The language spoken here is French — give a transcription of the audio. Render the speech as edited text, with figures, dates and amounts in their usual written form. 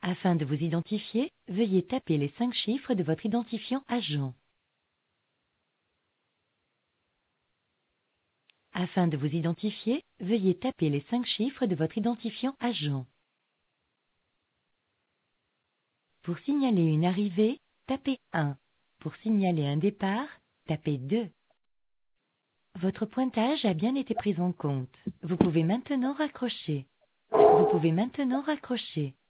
Afin de vous identifier, veuillez taper les 5 chiffres de votre identifiant agent. Afin de vous identifier, veuillez taper les 5 chiffres de votre identifiant agent. Pour signaler une arrivée, tapez 1. Pour signaler un départ, tapez 2. Votre pointage a bien été pris en compte. Vous pouvez maintenant raccrocher. Vous pouvez maintenant raccrocher.